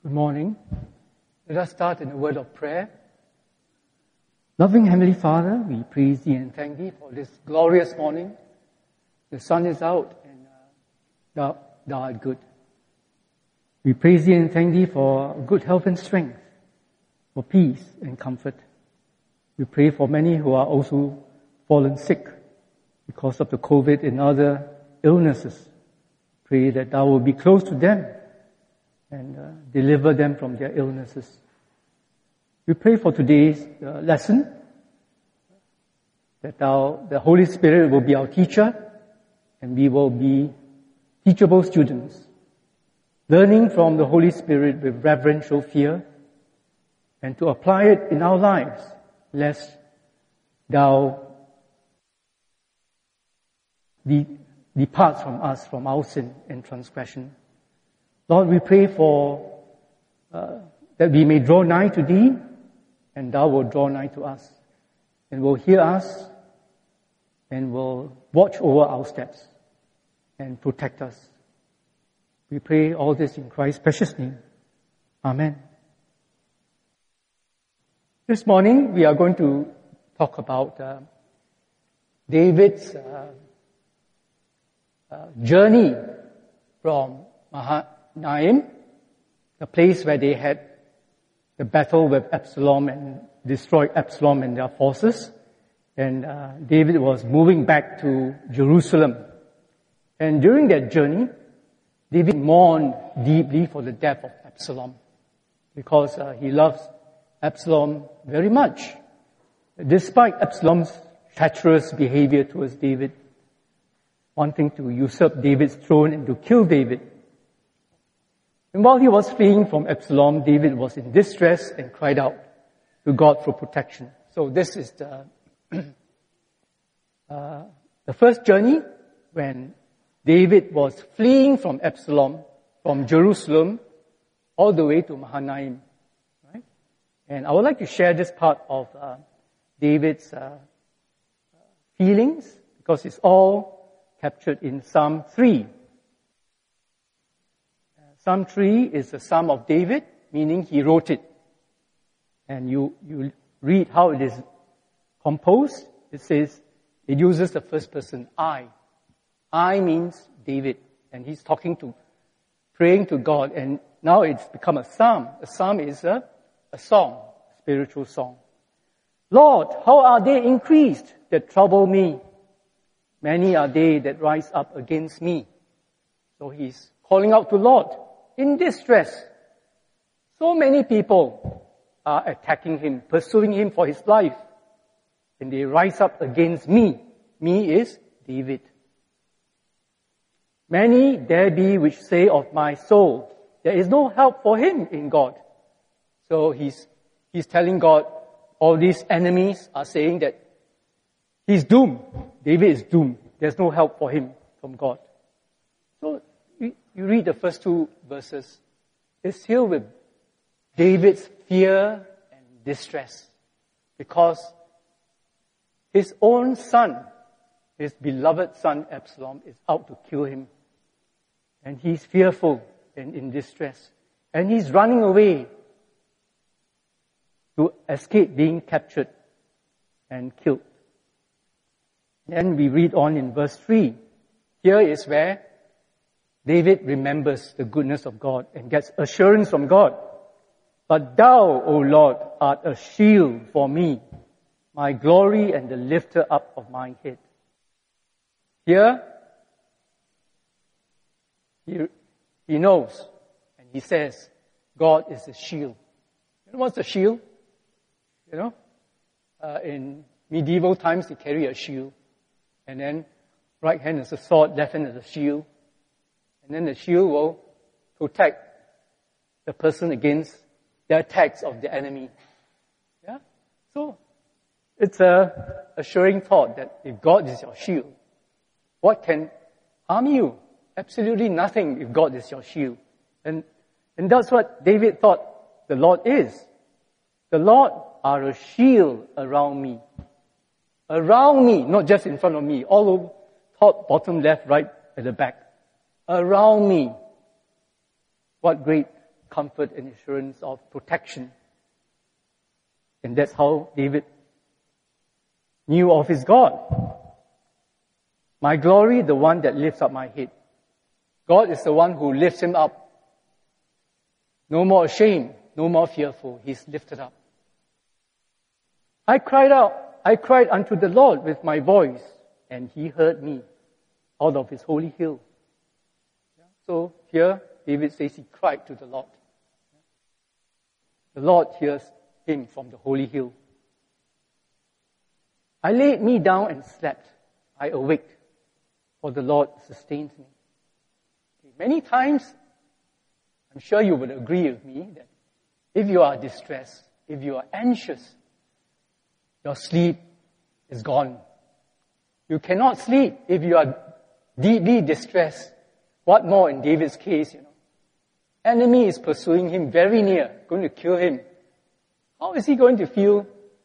Good morning. Let us start in a word of prayer. Loving Heavenly Father, we praise Thee and thank Thee for this glorious morning. The sun is out and Thou art good. We praise Thee and thank Thee for good health and strength, for peace and comfort. We pray for many who are also fallen sick because of the COVID and other illnesses. Pray that Thou will be close to them and deliver them from their illnesses. We pray for today's lesson, that the Holy Spirit will be our teacher, and we will be teachable students, learning from the Holy Spirit with reverential fear, and to apply it in our lives, lest Thou depart from us from our sin and transgression. Lord, we pray for that we may draw nigh to Thee, and Thou will draw nigh to us, and will hear us, and will watch over our steps, and protect us. We pray all this in Christ's precious name. Amen. This morning we are going to talk about David's journey from Mahanaim, the place where they had the battle with Absalom and destroyed Absalom and their forces. And David was moving back to Jerusalem. And during that journey, David mourned deeply for the death of Absalom, because he loves Absalom very much. Despite Absalom's treacherous behavior towards David, wanting to usurp David's throne and to kill David. And while he was fleeing from Absalom, David was in distress and cried out to God for protection. So this is the first journey when David was fleeing from Absalom, from Jerusalem, all the way to Mahanaim. Right? And I would like to share this part of David's feelings, because it's all captured in Psalm 3. Psalm 3 is a psalm of David, meaning he wrote it. And you read how it is composed. It says, it uses the first person, I. I means David. And he's praying to God. And now it's become a psalm. A psalm is a song, spiritual song. Lord, how are they increased that trouble me? Many are they that rise up against me. So he's calling out to Lord in distress. So many people are attacking him, pursuing him for his life. And they rise up against me. Me is David. Many there be which say of my soul, there is no help for him in God. So he's telling God, all these enemies are saying that he's doomed. David is doomed. There's no help for him from God. So you read the first two verses. It's filled with David's fear and distress, because his own son, his beloved son Absalom, is out to kill him. And he's fearful and in distress. And he's running away to escape being captured and killed. Then we read on in verse 3. Here is where David remembers the goodness of God and gets assurance from God. But Thou, O Lord, art a shield for me, my glory and the lifter up of my head. Here, he knows, and he says, God is a shield. You know what's a shield? In medieval times, they carry a shield. And then right hand is a sword, left hand is a shield. And then the shield will protect the person against the attacks of the enemy. Yeah? So it's a assuring thought that if God is your shield, what can harm you? Absolutely nothing if God is your shield. And that's what David thought the Lord is. The Lord are a shield around me. Around me, not just in front of me, all over, top, bottom, left, right, at the back. Around me. What great comfort and assurance of protection. And that's how David knew of his God. My glory, the one that lifts up my head. God is the one who lifts him up. No more ashamed, no more fearful. He's lifted up. I cried unto the Lord with my voice, and he heard me out of his holy hill. So here, David says he cried to the Lord. The Lord hears him from the holy hill. I laid me down and slept. I awaked, for the Lord sustains me. Many times, I'm sure you would agree with me that if you are distressed, if you are anxious, your sleep is gone. You cannot sleep if you are deeply distressed. What more in David's case, Enemy is pursuing him very near, going to kill him. How is he going to feel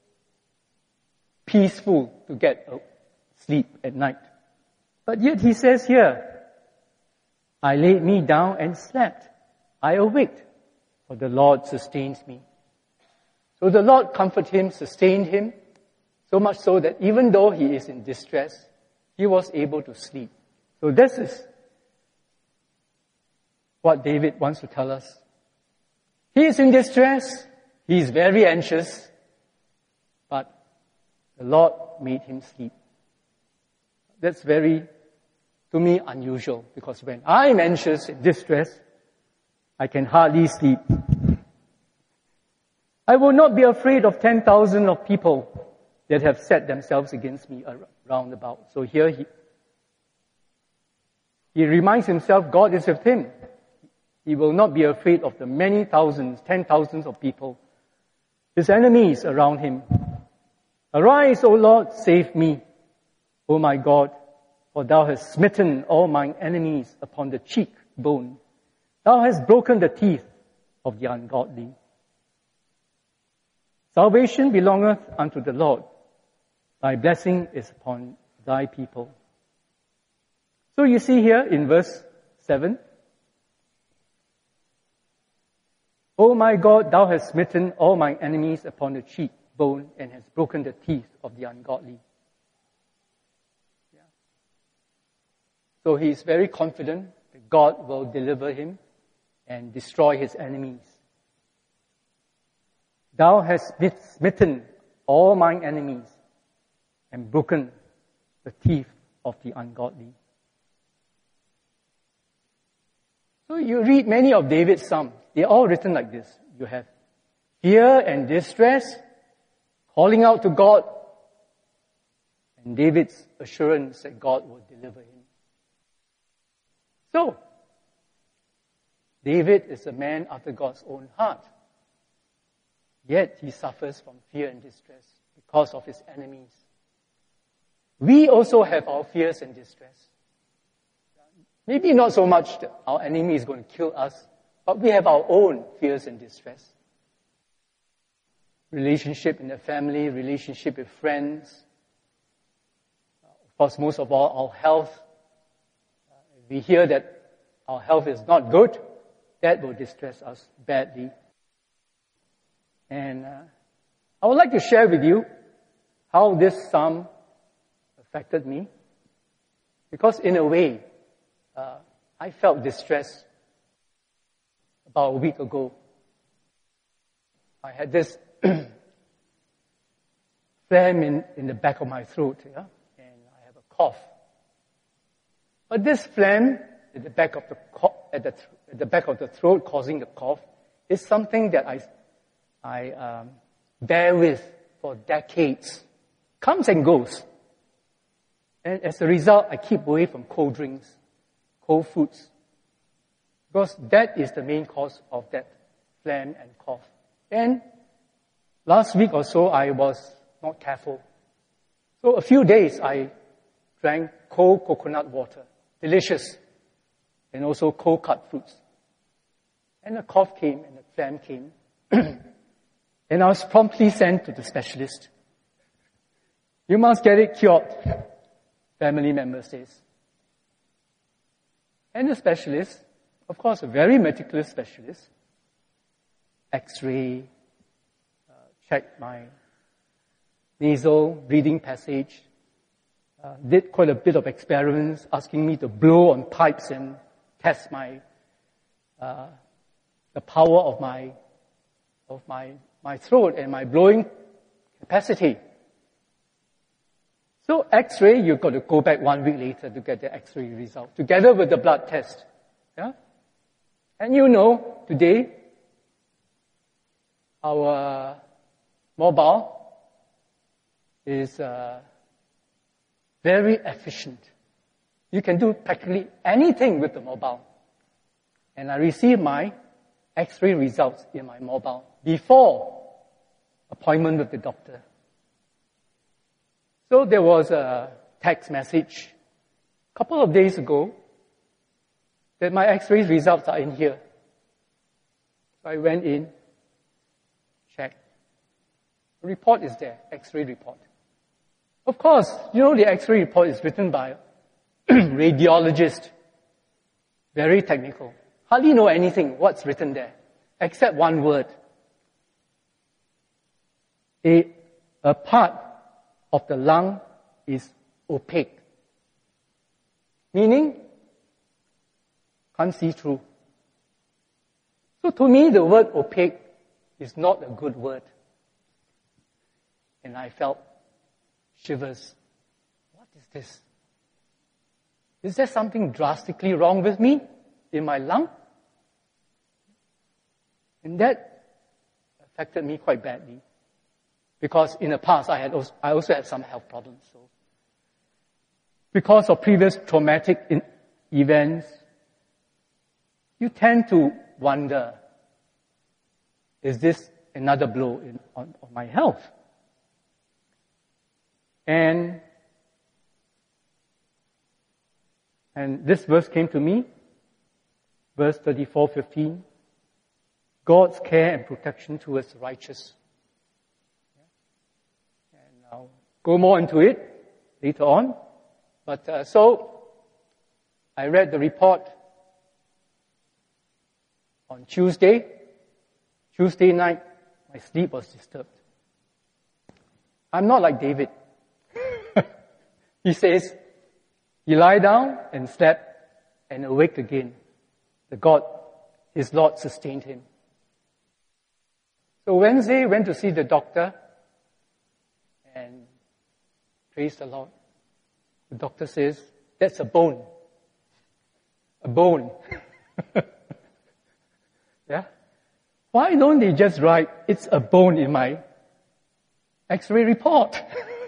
peaceful to get sleep at night? But yet he says here, I laid me down and slept. I awaked, for the Lord sustains me. So the Lord comforted him, sustained him, so much so that even though he is in distress, he was able to sleep. So this is what David wants to tell us. He is in distress. He is very anxious. But the Lord made him sleep. That's very, to me, unusual. Because when I'm anxious and distressed, I can hardly sleep. I will not be afraid of 10,000 of people that have set themselves against me around about. So here he reminds himself God is with him. He will not be afraid of the many thousands, 10,000s of people, his enemies around him. Arise, O Lord, save me, O my God, for thou hast smitten all mine enemies upon the cheekbone. Thou hast broken the teeth of the ungodly. Salvation belongeth unto the Lord. Thy blessing is upon thy people. So you see here in verse 7, O my God, thou hast smitten all mine enemies upon the cheekbone and hast broken the teeth of the ungodly. So he is very confident that God will deliver him and destroy his enemies. Thou hast smitten all mine enemies and broken the teeth of the ungodly. So you read many of David's Psalms. They're all written like this. You have fear and distress, calling out to God, and David's assurance that God will deliver him. So, David is a man after God's own heart. Yet he suffers from fear and distress because of his enemies. We also have our fears and distress. Maybe not so much that our enemy is going to kill us, but we have our own fears and distress. Relationship in the family, relationship with friends. Of course, most of all, our health. We hear that our health is not good, that will distress us badly. And I would like to share with you how this psalm affected me. Because in a way, I felt distressed about a week ago. I had this phlegm in the back of my throat, and I have a cough. But this phlegm at the back of the back of the throat causing the cough is something that I bear with for decades. Comes and goes. And as a result, I keep away from cold drinks, cold foods. Because that is the main cause of that phlegm and cough. And last week or so, I was not careful. So a few days, I drank cold coconut water. Delicious. And also cold cut fruits. And the cough came and the phlegm came. And I was promptly sent to the specialist. You must get it cured, family member says. And the specialist, of course, a very meticulous specialist, X-ray, checked my nasal breathing passage, did quite a bit of experiments, asking me to blow on pipes and test the power of my throat and my blowing capacity. So X-ray, you've got to go back 1 week later to get the X-ray result, together with the blood test. Yeah? And you know, today, our mobile is very efficient. You can do practically anything with the mobile. And I received my X-ray results in my mobile before appointment with the doctor. So there was a text message a couple of days ago that my X-ray results are in here. So I went in, checked. The report is there, X-ray report. Of course, you know the X-ray report is written by a radiologist. Very technical. Hardly know anything what's written there, except one word. A part of the lung is opaque. Meaning, can't see through. So to me, the word opaque is not a good word. And I felt shivers. What is this? Is there something drastically wrong with me in my lung? And that affected me quite badly. Because in the past, I also had some health problems. So, because of previous traumatic events, you tend to wonder, is this another blow on my health? And this verse came to me, verse 34:15. God's care and protection towards the righteous. And I'll go more into it later on. But so I read the report on Tuesday. Tuesday night, my sleep was disturbed. I'm not like David. He says, he lie down and slept and awake again. His Lord sustained him. So Wednesday, went to see the doctor and praise the Lord. The doctor says, that's a bone. A bone. Yeah? Why don't they just write, it's a bone in my X-ray report?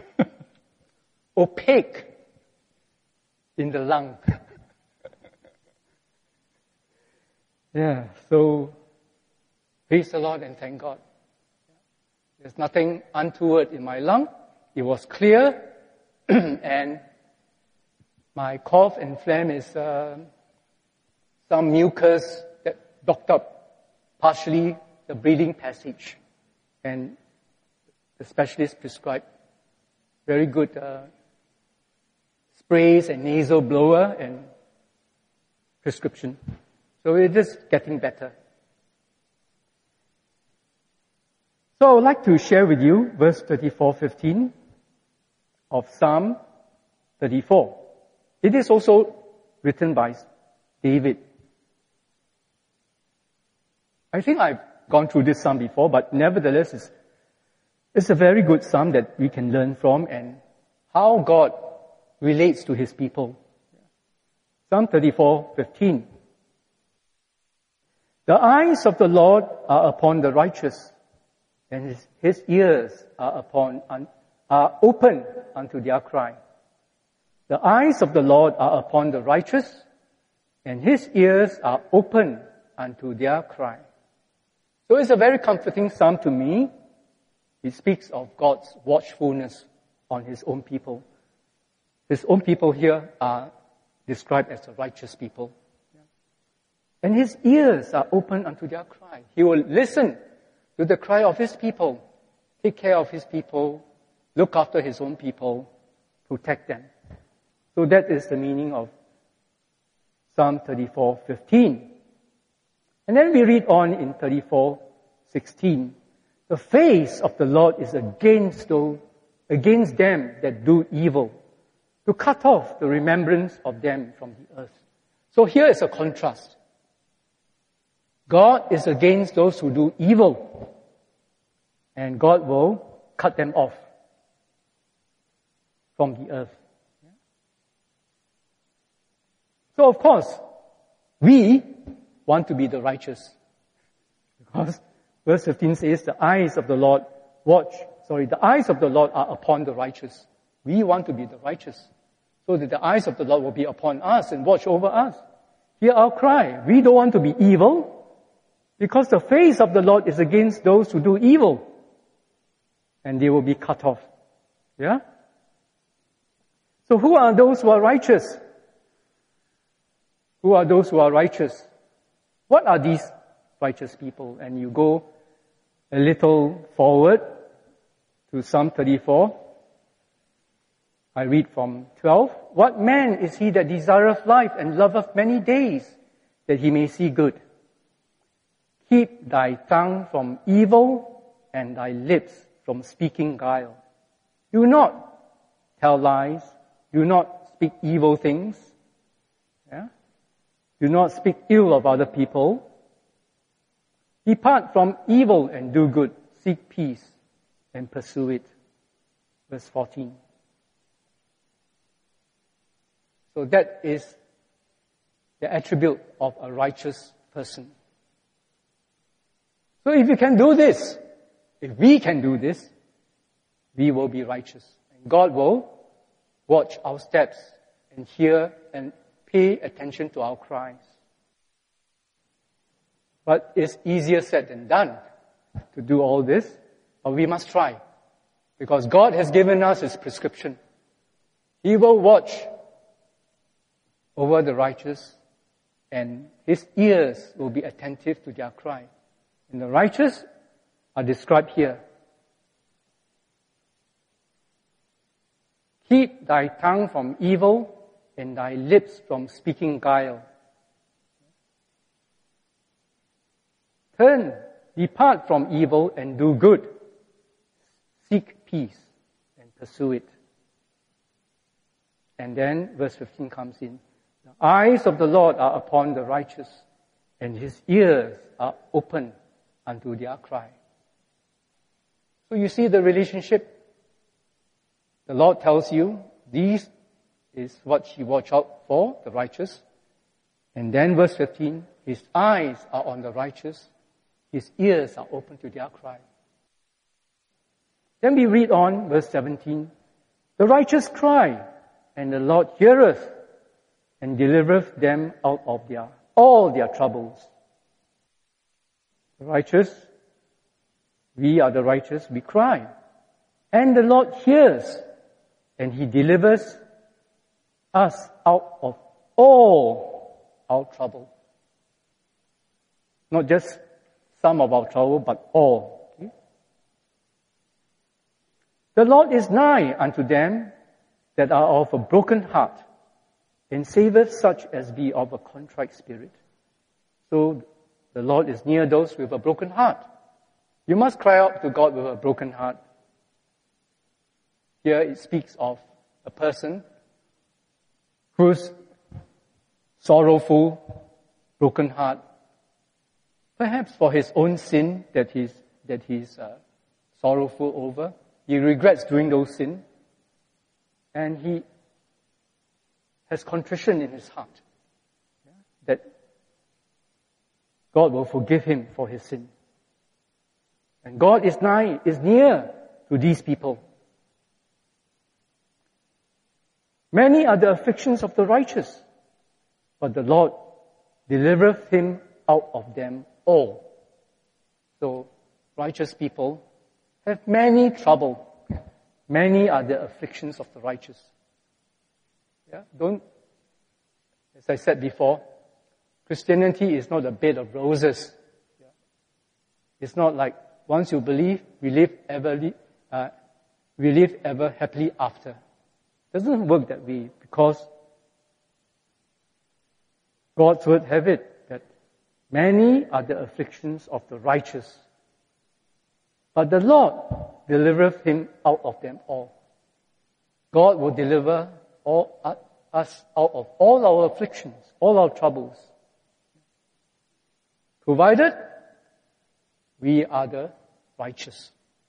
Opaque in the lung. Yeah, so praise the Lord and thank God. There's nothing untoward in my lung. It was clear. And my cough and phlegm is some mucus that blocked up partially the breathing passage. And the specialist prescribed very good sprays and nasal blower and prescription. So it is getting better. So I would like to share with you verse 34:15 of Psalm 34. It is also written by David. I think I've gone through this psalm before, but nevertheless it's a very good psalm that we can learn from and how God relates to his people. Psalm 34:15. The eyes of the Lord are upon the righteous, and his ears are open unto their cry. The eyes of the Lord are upon the righteous, and his ears are open unto their cry. So it's a very comforting psalm to me. It speaks of God's watchfulness on his own people. His own people here are described as the righteous people. And his ears are open unto their cry. He will listen to the cry of his people, take care of his people, look after his own people, protect them. So that is the meaning of Psalm 34:15. And then we read on in 16. The face of the Lord is against them that do evil, to cut off the remembrance of them from the earth. So here is a contrast. God is against those who do evil, and God will cut them off from the earth. So of course, we want to be the righteous. Because verse 15 says, the eyes of the Lord are upon the righteous. We want to be the righteous, so that the eyes of the Lord will be upon us and watch over us. Hear our cry. We don't want to be evil, because the face of the Lord is against those who do evil, and they will be cut off. Yeah? So who are those who are righteous? Who are those who are righteous? What are these righteous people? And you go a little forward to Psalm 34. I read from 12. What man is he that desireth life and loveth many days, that he may see good? Keep thy tongue from evil and thy lips from speaking guile. Do not tell lies. Do not speak evil things. Yeah? Do not speak ill of other people. Depart from evil and do good. Seek peace and pursue it. Verse 14. So that is the attribute of a righteous person. So if you can do this, if we can do this, we will be righteous. And God will watch our steps and hear and pay attention to our cries. But it's easier said than done to do all this, but we must try. Because God has given us His prescription. He will watch over the righteous, and His ears will be attentive to their cry. And the righteous are described here. Keep thy tongue from evil and thy lips from speaking guile. Depart from evil and do good. Seek peace and pursue it. And then verse 15 comes in. The eyes of the Lord are upon the righteous, and His ears are open unto their cry. So you see the relationship. The Lord tells you, this is what He watch out for, the righteous. And then verse 15, His eyes are on the righteous, His ears are open to their cry. Then we read on, verse 17, the righteous cry, and the Lord heareth, and delivereth them out of all their troubles. The righteous, we are the righteous, we cry. And the Lord hears, and He delivers us out of all our trouble. Not just some of our trouble, but all. Okay? The Lord is nigh unto them that are of a broken heart, and saveth such as be of a contrite spirit. So the Lord is near those with a broken heart. You must cry out to God with a broken heart. Here it speaks of a person whose sorrowful, broken heart, perhaps for his own sin that he's sorrowful over. He regrets doing those sins, and he has contrition in his heart that God will forgive him for his sin. And God is near to these people. Many are the afflictions of the righteous, but the Lord delivereth him out of them all. So, righteous people have many trouble. Many are the afflictions of the righteous. As I said before, Christianity is not a bed of roses. It's not like once you believe, we live ever happily after. It doesn't work that way, because God's word have it that many are the afflictions of the righteous, But the Lord delivereth him out of them all. God will deliver us out of all our afflictions, all our troubles, provided we are the righteous.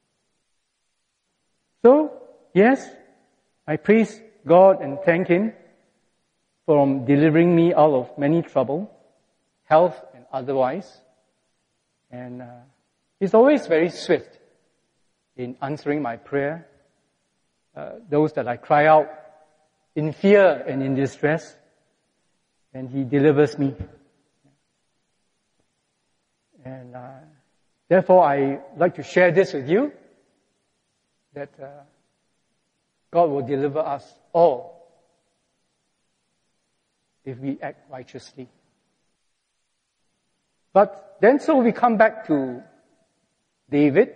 So, yes, I praise God and thank Him for delivering me out of many trouble, health and otherwise. And He's always very swift in answering my prayer. Those that I cry out in fear and in distress, and He delivers me. And therefore, I like to share this with you, that God will deliver us all if we act righteously. But then so we come back to David.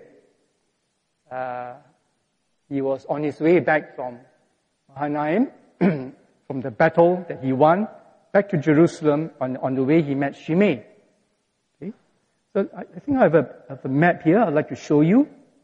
He was on his way back from Mahanaim, from the battle that he won, back to Jerusalem. On the way he met Shimei. Okay? So I think I have a map here I'd like to show you.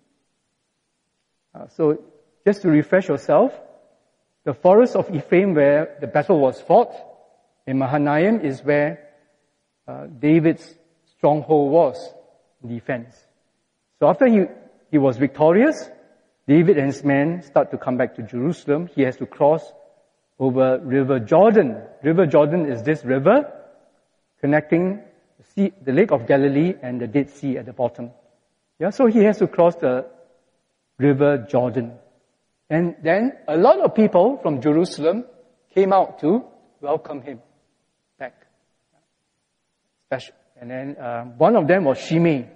So just to refresh yourself, the forest of Ephraim where the battle was fought in Mahanaim is where David's stronghold was in defense. So after he was victorious, David and his men start to come back to Jerusalem. He has to cross over River Jordan. River Jordan is this river connecting the Lake of Galilee and the Dead Sea at the bottom. Yeah, so he has to cross the River Jordan. And then a lot of people from Jerusalem came out to welcome him back. And then one of them was Shimei,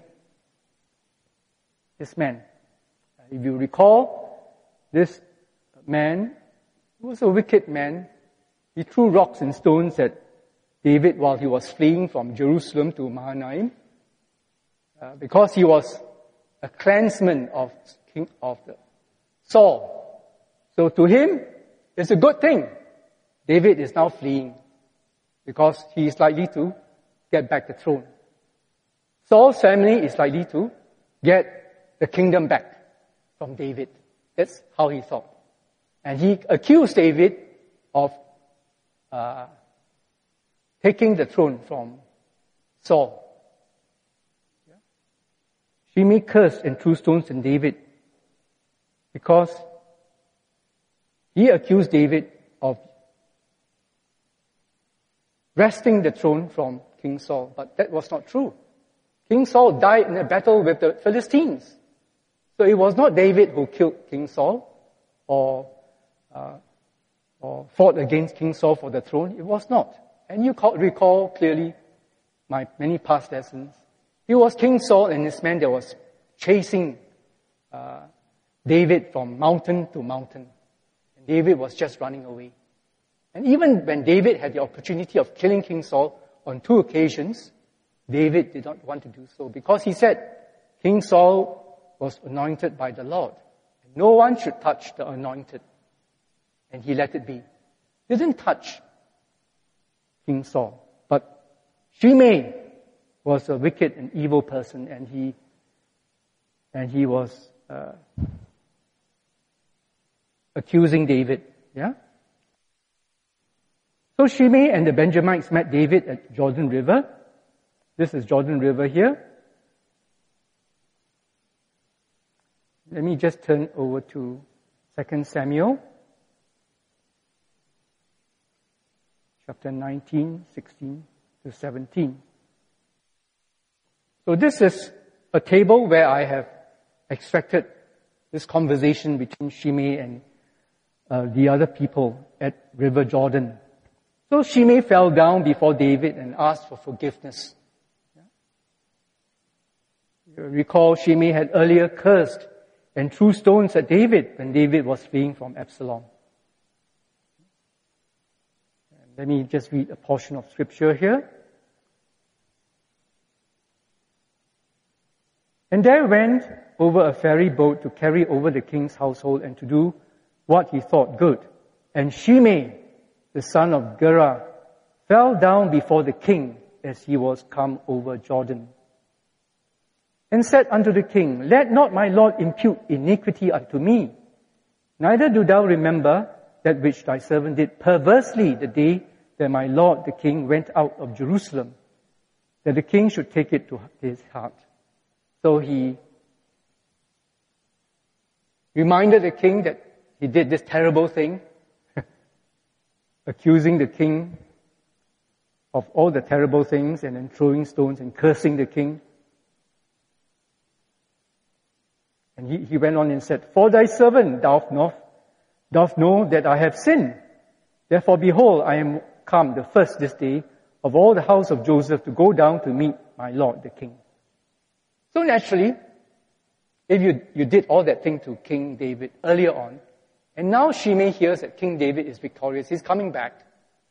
this man. If you recall, this man was a wicked man. He threw rocks and stones at David while he was fleeing from Jerusalem to Mahanaim, because he was a clansman of Saul. So to him, it's a good thing. David is now fleeing because he is likely to get back the throne. Saul's family is likely to get the kingdom back from David. That's how he thought. And he accused David of taking the throne from Saul. Yeah. Shimei cursed and threw stones at David because he accused David of wresting the throne from King Saul. But that was not true. King Saul died in a battle with the Philistines. So it was not David who killed King Saul or fought against King Saul for the throne. It was not. And you recall clearly my many past lessons. It was King Saul and his men that was chasing David from mountain to mountain. And David was just running away. And even when David had the opportunity of killing King Saul on 2 occasions, David did not want to do so because he said, King Saul was anointed by the Lord. No one should touch the anointed. And he let it be. He didn't touch King Saul. But Shimei was a wicked and evil person, and he was accusing David. Yeah? So Shimei and the Benjamites met David at Jordan River. This is Jordan River here. Let me just turn over to 2 Samuel, chapter 19, 16 to 17. So this is a table where I have extracted this conversation between Shimei and the other people at River Jordan. So Shimei fell down before David and asked for forgiveness. You recall Shimei had earlier cursed and threw stones at David when David was fleeing from Absalom. And let me just read a portion of scripture here. And there went over a ferry boat to carry over the king's household and to do what he thought good. And Shimei, the son of Gera, fell down before the king as he was come over Jordan. and said unto the king, Let not my lord impute iniquity unto me, neither do thou remember that which thy servant did perversely the day that my lord the king went out of Jerusalem, that the king should take it to his heart. So he reminded the king that he did this terrible thing, accusing the king of all the terrible things and then throwing stones and cursing the king. And he went on and said, For thy servant doth know that I have sinned. Therefore, behold, I am come the first this day of all the house of Joseph to go down to meet my lord the king. So naturally, if you did all that thing to King David earlier on, and now Shimei hears that King David is victorious, he's coming back.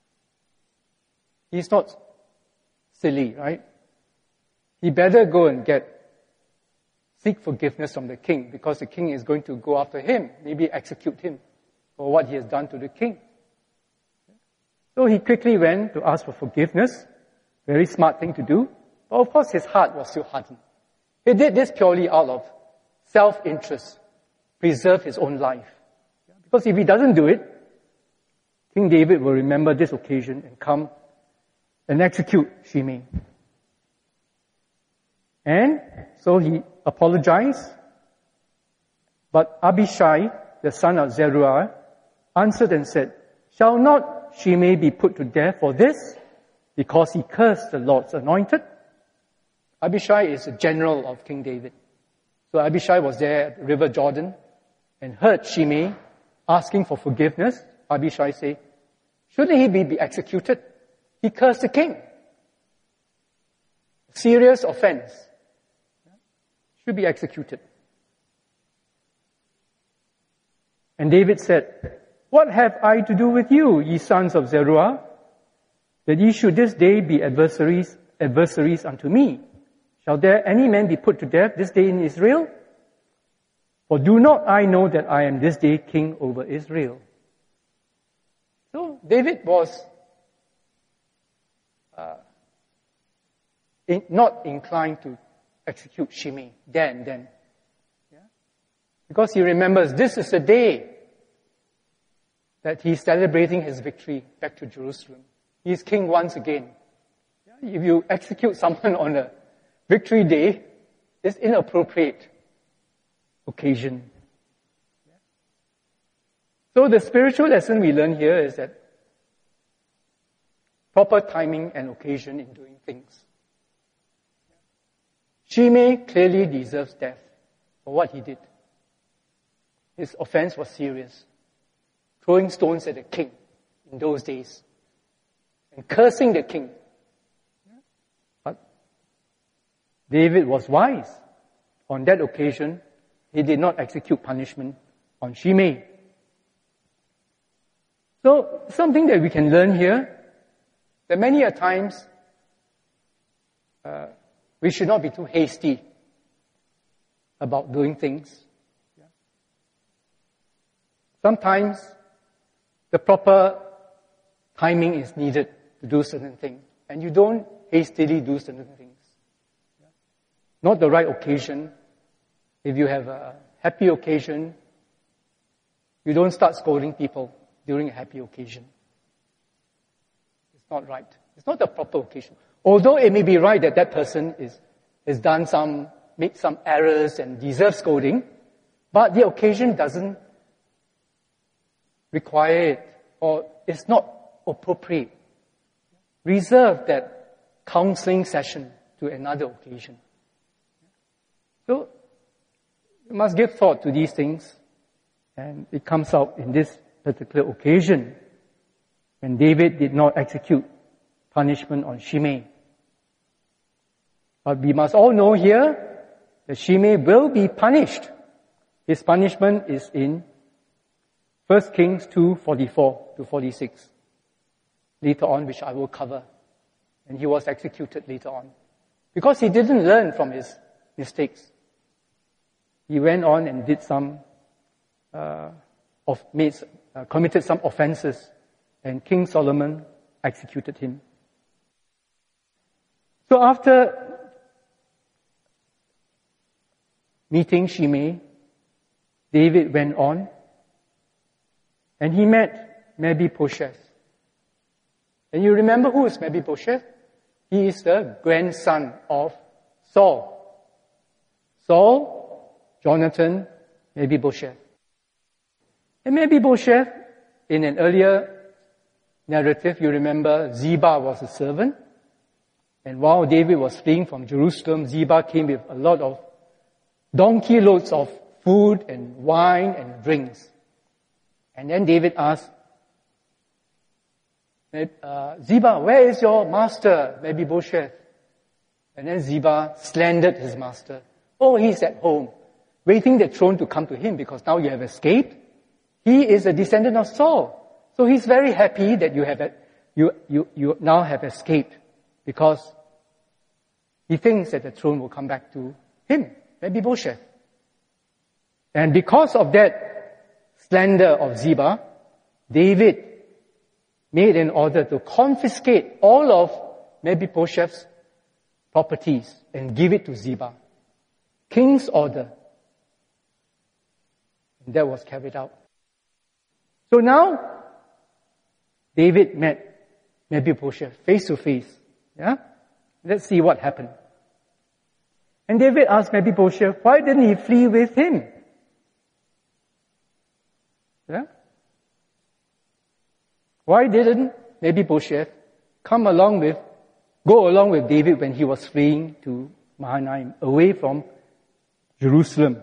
He's not silly, right? He better go and seek forgiveness from the king, because the king is going to go after him, maybe execute him for what he has done to the king. So he quickly went to ask for forgiveness. Very smart thing to do. But of course his heart was still hardened. He did this purely out of self-interest, preserve his own life. Because if he doesn't do it, King David will remember this occasion and come and execute Shimei. And so he apologized. But Abishai, the son of Zeruiah, answered and said, Shall not Shimei be put to death for this, because he cursed the Lord's anointed? Abishai is a general of King David. So Abishai was there at the river Jordan and heard Shimei asking for forgiveness. Abishai said, Shouldn't he be executed? He cursed the king. Serious offense. Should be executed. And David said, What have I to do with you, ye sons of Zeruiah, that ye should this day be adversaries unto me? Shall there any man be put to death this day in Israel? For do not I know that I am this day king over Israel? So David was not inclined to execute Shimei then. Yeah? Because he remembers this is the day that he's celebrating his victory back to Jerusalem. He's king once again. Yeah? If you execute someone on a victory day, it's inappropriate occasion. Yeah? So the spiritual lesson we learn here is that proper timing and occasion in doing things. Shimei clearly deserves death for what he did. His offense was serious. Throwing stones at the king in those days. And cursing the king. But David was wise. On that occasion, he did not execute punishment on Shimei. So, something that we can learn here, that many a times, we should not be too hasty about doing things. Sometimes the proper timing is needed to do certain things, and you don't hastily do certain things. Not the right occasion. If you have a happy occasion, you don't start scolding people during a happy occasion. It's not right. It's not the proper occasion. Although it may be right that that person has made some errors and deserves scolding, but the occasion doesn't require it, or it's not appropriate. Reserve that counseling session to another occasion. So, you must give thought to these things, and it comes out in this particular occasion when David did not execute punishment on Shimei. But we must all know here that Shimei will be punished. His punishment is in 1 Kings 2:44-46. Later on, which I will cover. And he was executed later on. Because he didn't learn from his mistakes. He went on and did committed some offenses. And King Solomon executed him. So after meeting Shimei, David went on, and he met Mephibosheth. And you remember who is Mephibosheth? He is the grandson of Saul. Saul, Jonathan, Mephibosheth. And Mephibosheth, in an earlier narrative, you remember Ziba was a servant. And while David was fleeing from Jerusalem, Ziba came with a lot of donkey loads of food and wine and drinks. And then David asked, Ziba, where is your master, Mephibosheth? And then Ziba slandered his master. Oh, he's at home, waiting the throne to come to him because now you have escaped. He is a descendant of Saul. So he's very happy that you now have escaped because he thinks that the throne will come back to him, Mephibosheth. And because of that slander of Ziba, David made an order to confiscate all of Mephibosheth's properties and give it to Ziba. King's order. And that was carried out. So now, David met Mephibosheth face to face. Yeah? Let's see what happened. And David asked Mephibosheth, why didn't he flee with him? Yeah? Why didn't Mephibosheth go along with David when he was fleeing to Mahanaim, away from Jerusalem?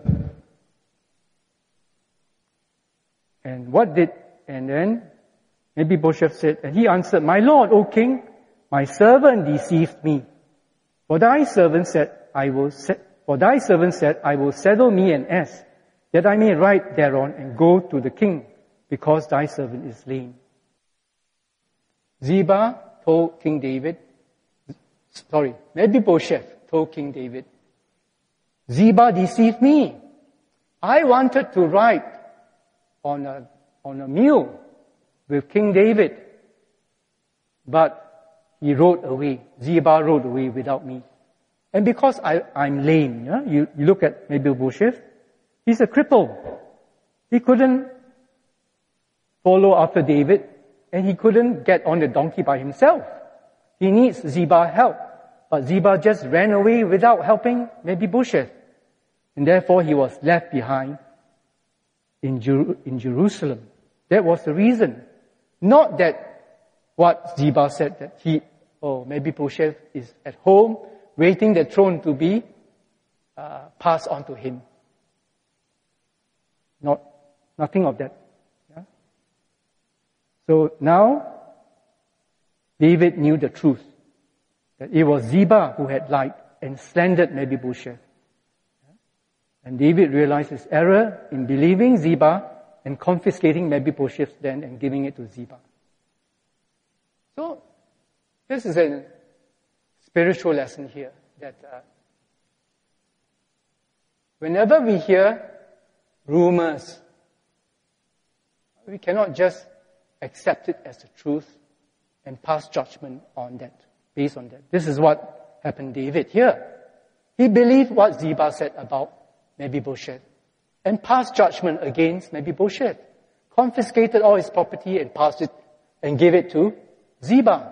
And then Mephibosheth said, and he answered, my lord, O king, my servant deceived me. For thy servant said, I will saddle me an ass, that I may ride thereon and go to the king, because thy servant is lame. Mephibosheth told King David, Ziba deceived me. I wanted to ride on a mule with King David, but he rode away. Ziba rode away without me. And because I'm lame, yeah? You look at Mephibosheth, he's a cripple. He couldn't follow after David, and he couldn't get on the donkey by himself. He needs Ziba's help. But Ziba just ran away without helping Mephibosheth. And therefore he was left behind in Jerusalem. That was the reason. Not that what Ziba said, that Mephibosheth is at home, waiting the throne to be passed on to him. Nothing of that. Yeah? So now, David knew the truth, that it was Ziba who had lied and slandered Mephibosheth. And David realized his error in believing Ziba and confiscating Mephibosheth's land and giving it to Ziba. So, this is a spiritual lesson here, that whenever we hear rumors, we cannot just accept it as the truth and pass judgment on that, based on that. This is what happened to David here. He believed what Ziba said about Mephibosheth and passed judgment against Mephibosheth, confiscated all his property and passed it and gave it to Ziba.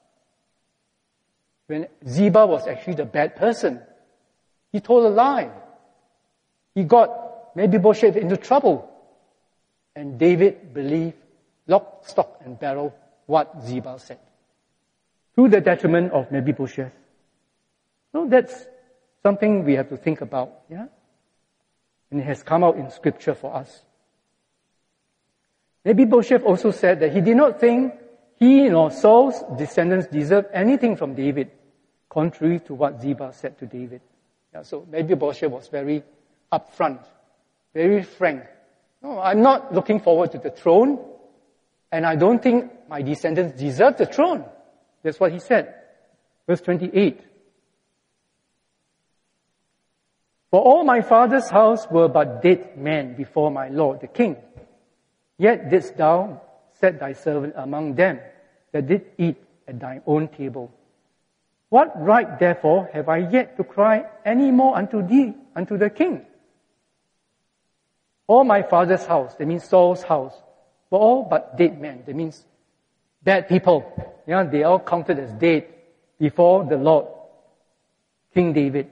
When Ziba was actually the bad person, he told a lie. He got Mephibosheth into trouble. And David believed, lock, stock, and barrel, what Ziba said, to the detriment of Mephibosheth. So that's something we have to think about, yeah? And it has come out in scripture for us. Mephibosheth also said that he did not think he nor Saul's descendants deserved anything from David, contrary to what Ziba said to David. Yeah, so Mephibosheth was very upfront, very frank. No, I'm not looking forward to the throne, and I don't think my descendants deserve the throne. That's what he said. Verse 28. For all my father's house were but dead men before my lord the king. Yet didst thou set thy servant among them that did eat at thine own table. What right therefore have I yet to cry any more unto thee, unto the king? All my father's house, that means Saul's house, were all but dead men. That means bad people. Yeah, they all counted as dead before the Lord, King David.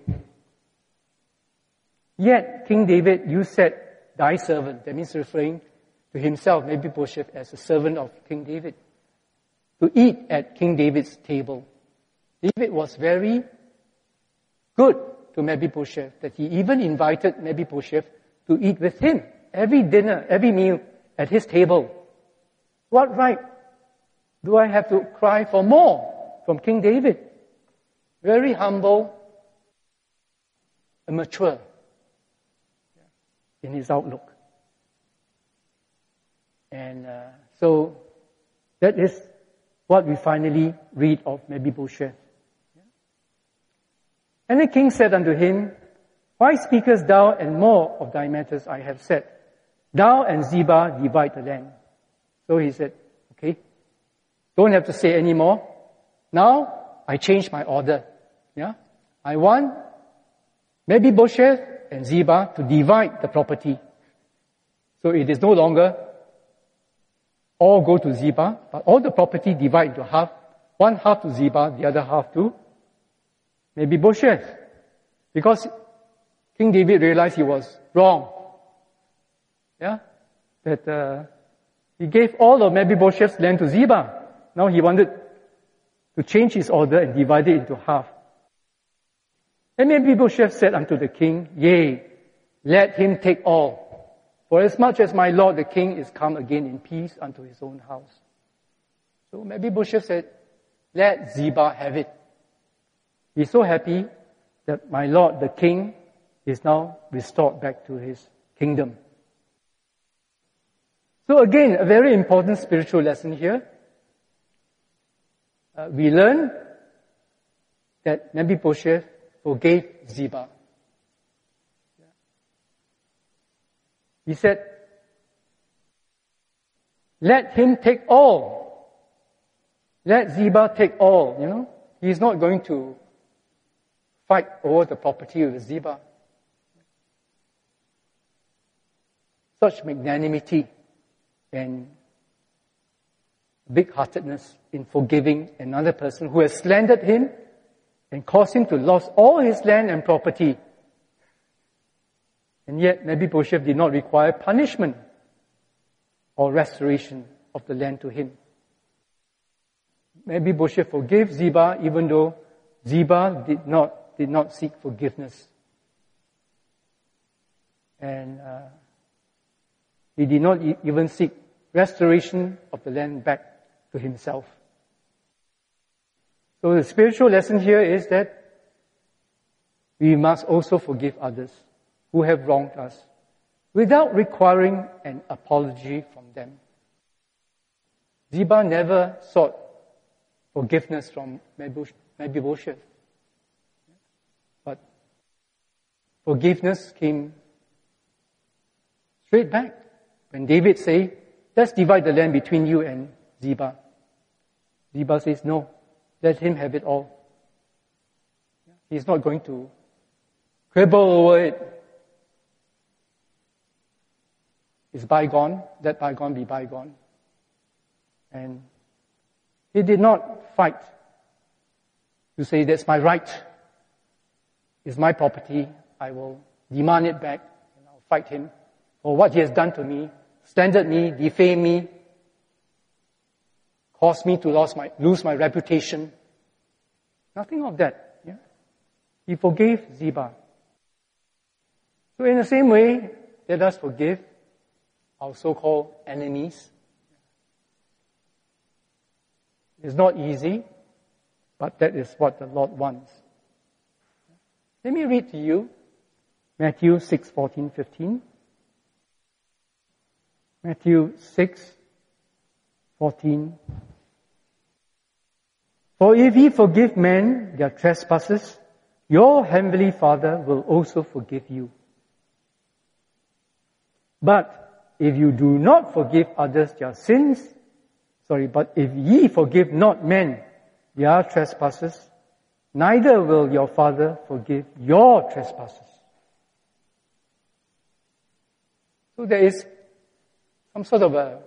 Yet, King David, you said, thy servant, that means referring to himself, Mephibosheth, as a servant of King David, to eat at King David's table. David was very good to Mephibosheth, that he even invited Mephibosheth to eat with him. Every dinner, every meal at his table. What right do I have to cry for more from King David? Very humble and mature in his outlook. And so that is what we finally read of Mephibosheth. And the king said unto him, why speakest thou, and more of thy matters I have said? Thou and Ziba divide the land. So he said, okay, don't have to say any more. Now, I change my order. Yeah? I want Mephibosheth and Ziba to divide the property. So it is no longer all go to Ziba, but all the property divide into half. One half to Ziba, the other half to Mephibosheth. Because King David realized he was wrong. Yeah? That he gave all of Mephibosheth's land to Ziba. Now he wanted to change his order and divide it into half. And Mephibosheth said unto the king, yea, let him take all. For as much as my lord the king is come again in peace unto his own house. So Mephibosheth said, let Ziba have it. He's so happy that my lord the king is now restored back to his kingdom. So again, a very important spiritual lesson here. We learn that Mephibosheth forgave Ziba. He said, let him take all. Let Ziba take all, you know. He's not going to fight over the property with Ziba. Such magnanimity and big-heartedness in forgiving another person who has slandered him and caused him to lose all his land and property. And yet Mephibosheth did not require punishment or restoration of the land to him. Mephibosheth forgave Ziba even though Ziba did not seek forgiveness. And he did not even seek restoration of the land back to himself. So the spiritual lesson here is that we must also forgive others who have wronged us without requiring an apology from them. Ziba never sought forgiveness from Mephibosheth. But forgiveness came straight back. When David said, let's divide the land between you and Ziba. Ziba says, no, let him have it all. He's not going to quibble over it. It's bygone, let bygone be bygone. And he did not fight to say, that's my right. It's my property. I will demand it back. And I'll fight him for what he has done to me, slandered me, defamed me, caused me to lose my reputation. Nothing of that. Yeah? He forgave Ziba. So in the same way, let us forgive our so-called enemies. It's not easy, but that is what the Lord wants. Let me read to you Matthew 6:14-15. Matthew 6:14. For if ye forgive men their trespasses, your heavenly Father will also forgive you. But if you do not forgive others their sins, but if ye forgive not men their trespasses, neither will your Father forgive your trespasses. So So there is some sort of a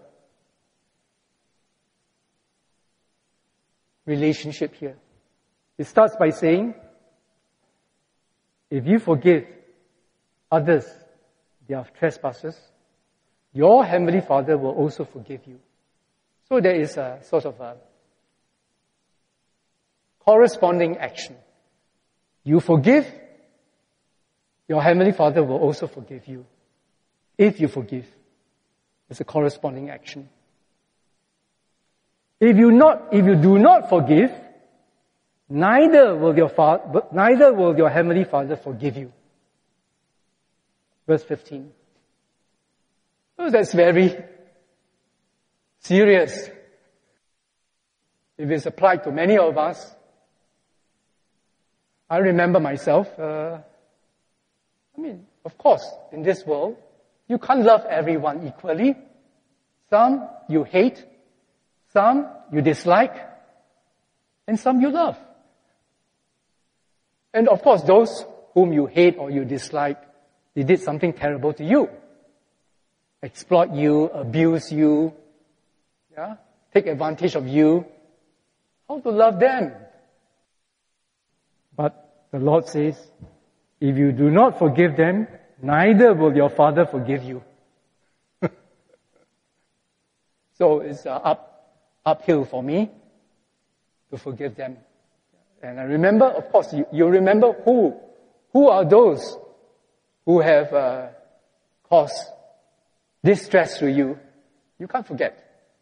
relationship here. It starts by saying, if you forgive others their trespasses, your Heavenly Father will also forgive you. So there is a sort of a corresponding action. You forgive, your Heavenly Father will also forgive you. If you forgive, it's a corresponding action. If you do not forgive, neither will your Heavenly Father forgive you. Verse 15. So that's very serious. If it's applied to many of us, I remember myself, of course, in this world, you can't love everyone equally. Some you hate, some you dislike, and some you love. And of course, those whom you hate or you dislike, they did something terrible to you. Exploit you, abuse you, take advantage of you. How to love them? But the Lord says, if you do not forgive them, neither will your Father forgive you. So it's uphill for me to forgive them. And I remember, of course, you remember who are those who have caused distress to you. You can't forget.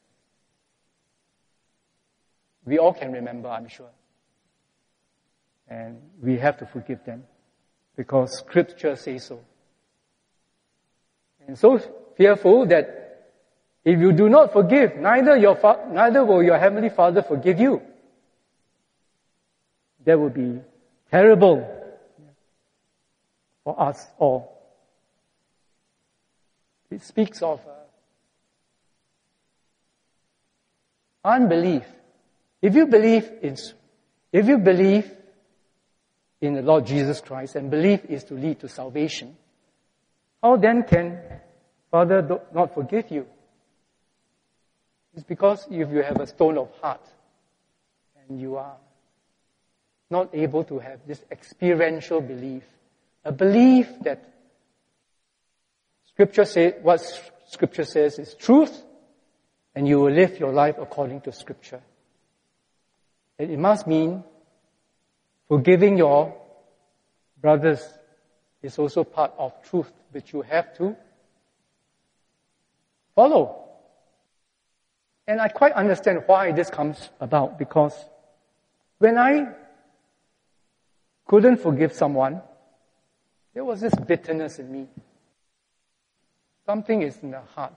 We all can remember, I'm sure. And we have to forgive them because Scripture says so. And so fearful that if you do not forgive, neither will your Heavenly Father forgive you. That would be terrible for us all. It speaks of unbelief. If you believe in the Lord Jesus Christ, and belief is to lead to salvation, how then can Father not forgive you? It's because if you have a stone of heart and you are not able to have this experiential belief, a belief that what Scripture says is truth, and you will live your life according to Scripture. And it must mean forgiving your brothers is also part of truth which you have to follow. And I quite understand why this comes about, because when I couldn't forgive someone, there was this bitterness in me. Something is in the heart.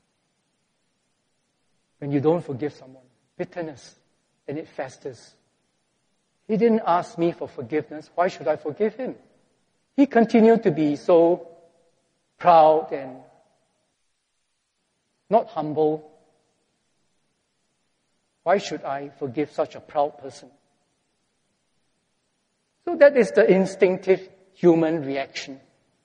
When you don't forgive someone, bitterness, and it festers. He didn't ask me for forgiveness. Why should I forgive him? He continued to be so proud and not humble. Why should I forgive such a proud person? So that is the instinctive human reaction.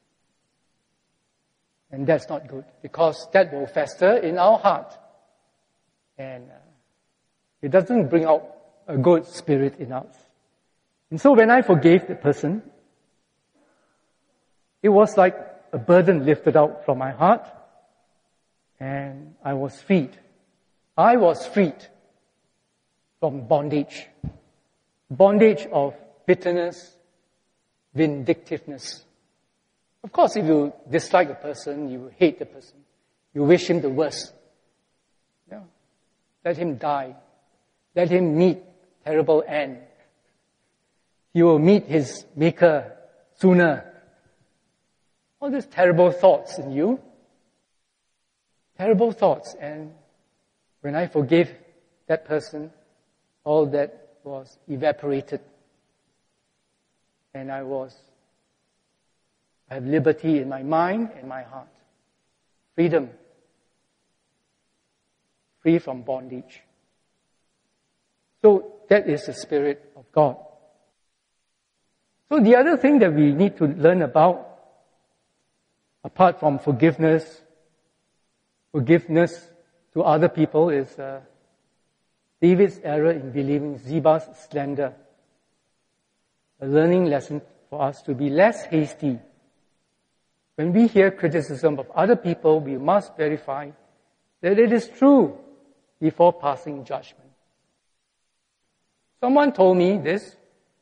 And that's not good, because that will fester in our heart. And it doesn't bring out a good spirit in us. And so when I forgave the person, it was like a burden lifted out from my heart, and I was freed. I was freed from bondage. Bondage of bitterness, vindictiveness. Of course, if you dislike a person, you hate the person, you wish him the worst. Let him die. Let him meet terrible end. He will meet his maker sooner. All these terrible thoughts in you. Terrible thoughts. And when I forgave that person, all that was evaporated. And I have liberty in my mind and my heart. Freedom. Free from bondage. So that is the Spirit of God. So the other thing that we need to learn about, apart from forgiveness forgiveness to other people is David's error in believing Ziba's slander. A learning lesson for us to be less hasty. When we hear criticism of other people, we must verify that it is true before passing judgment. Someone told me this.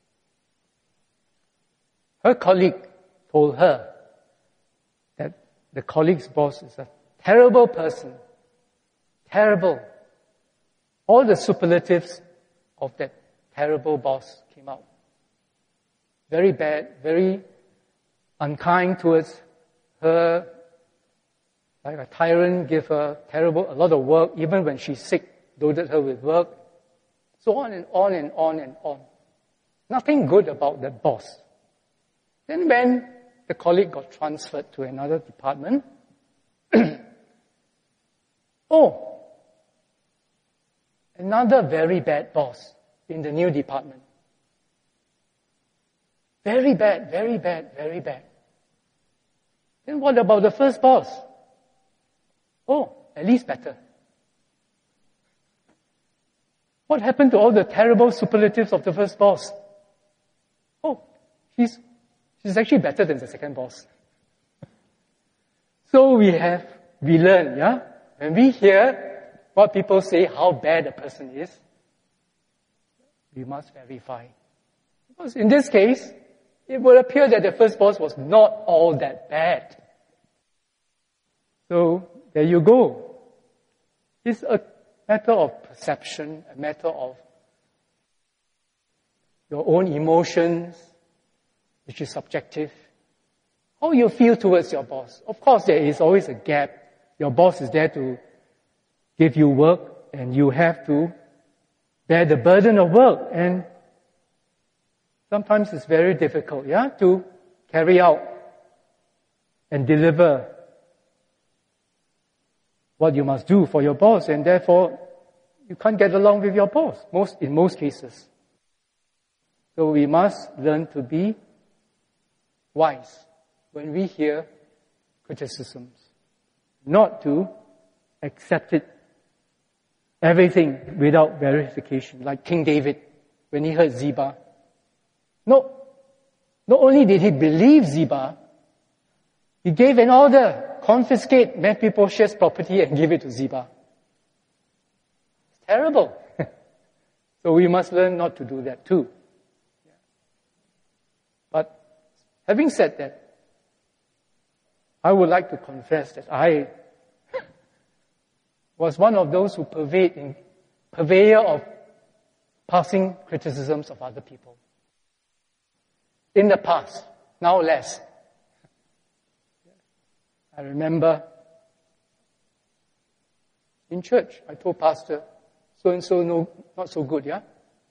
Her colleague told her that the colleague's boss is a terrible person. Terrible. All the superlatives of that terrible boss came out. Very bad, very unkind towards her, like a tyrant, gave her a lot of work, even when she's sick, loaded her with work. So on and on and on and on. Nothing good about that boss. Then when the colleague got transferred to another department, another very bad boss in the new department. Very bad, very bad, very bad. Then what about the first boss? At least better. What happened to all the terrible superlatives of the first boss? She's actually better than the second boss. So we learn, yeah? When we hear what people say, how bad a person is, we must verify. Because in this case, it would appear that the first boss was not all that bad. So, there you go. It's a matter of perception, a matter of your own emotions, which is subjective. How you feel towards your boss. Of course, there is always a gap. Your boss is there to give you work, and you have to bear the burden of work. And sometimes it's very difficult, to carry out and deliver what you must do for your boss, and therefore you can't get along with your boss, in most cases. So we must learn to be wise when we hear criticisms, not to accept it, everything without verification, like King David when he heard Ziba. Not only did he believe Ziba, he gave an order, confiscate Mephibosheth's property and give it to Ziba. It's terrible. So we must learn not to do that too. But having said that, I would like to confess that I was one of those who purveyor of passing criticisms of other people. In the past, now less. I remember in church, I told pastor, so-and-so no, not so good, yeah?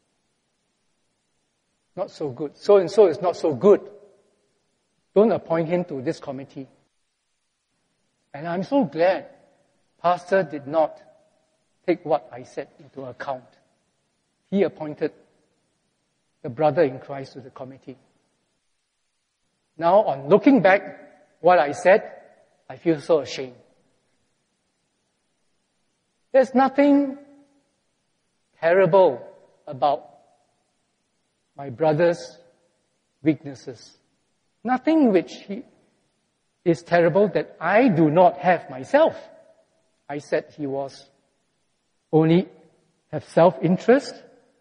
Not so good. So-and-so is not so good. Don't appoint him to this committee. And I'm so glad pastor did not take what I said into account. He appointed the brother in Christ to the committee. Now, on looking back what I said, I feel so ashamed. There's nothing terrible about my brother's weaknesses. Nothing which is terrible that I do not have myself. I said he was only have self-interest.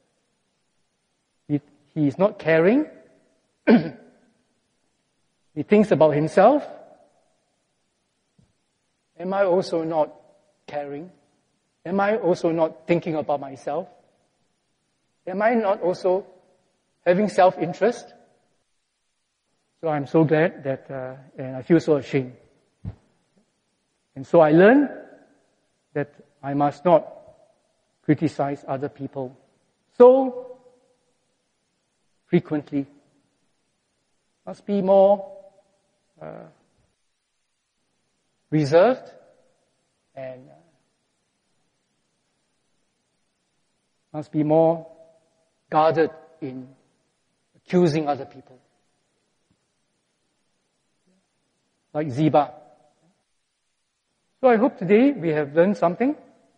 He is not caring. He thinks about himself. Am I also not caring? Am I also not thinking about myself? Am I not also having self-interest? So I'm so glad that, and I feel so ashamed. And so I learned that I must not criticize other people so frequently. Must be more reserved and must be more guarded in accusing other people. Like Ziba. So I hope today we have learned something.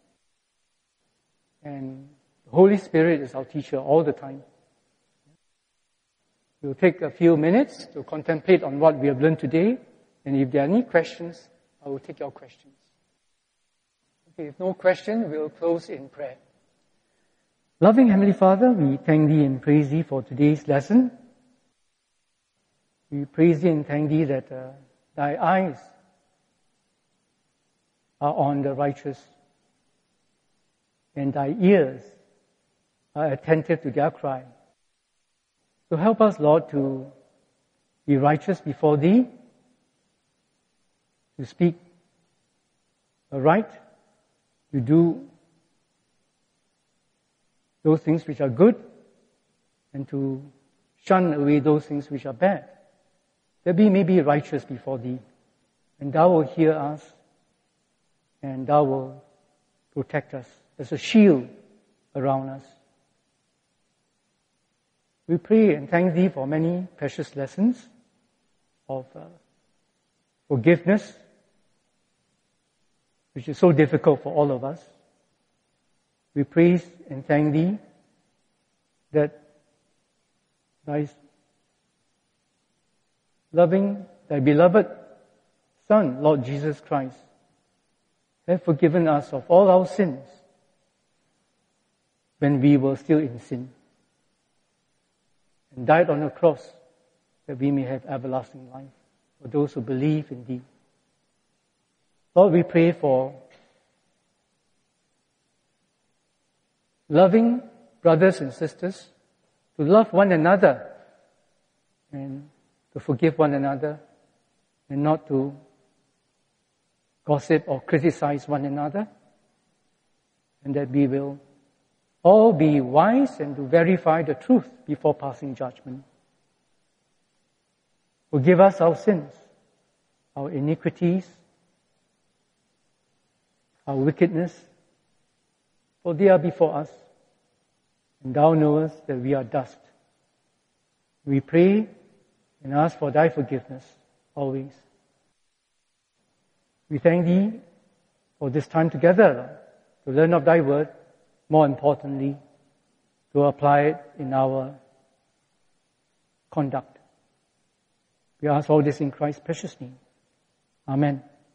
And the Holy Spirit is our teacher all the time. We'll take a few minutes to contemplate on what we have learned today. And if there are any questions, I will take your questions. Okay, if no question, we'll close in prayer. Loving Heavenly Father, we thank Thee and praise Thee for today's lesson. We praise Thee and thank Thee that Thy eyes are on the righteous and Thy ears are attentive to their cry. So help us, Lord, to be righteous before Thee, to speak right, to do those things which are good, and to shun away those things which are bad, that we may be righteous before Thee, and Thou will hear us, and Thou will protect us as a shield around us. We pray and thank Thee for many precious lessons of forgiveness, which is so difficult for all of us. We praise and thank Thee that Thy beloved Son, Lord Jesus Christ, have forgiven us of all our sins when we were still in sin, and died on the cross that we may have everlasting life for those who believe in Thee. Lord, we pray for loving brothers and sisters to love one another and to forgive one another and not to gossip or criticize one another, and that we will all be wise and to verify the truth before passing judgment. Forgive us our sins, our iniquities, our wickedness, for they are before us, and Thou knowest that we are dust. We pray and ask for Thy forgiveness always. We thank Thee for this time together, to learn of Thy word, more importantly, to apply it in our conduct. We ask all this in Christ's precious name. Amen.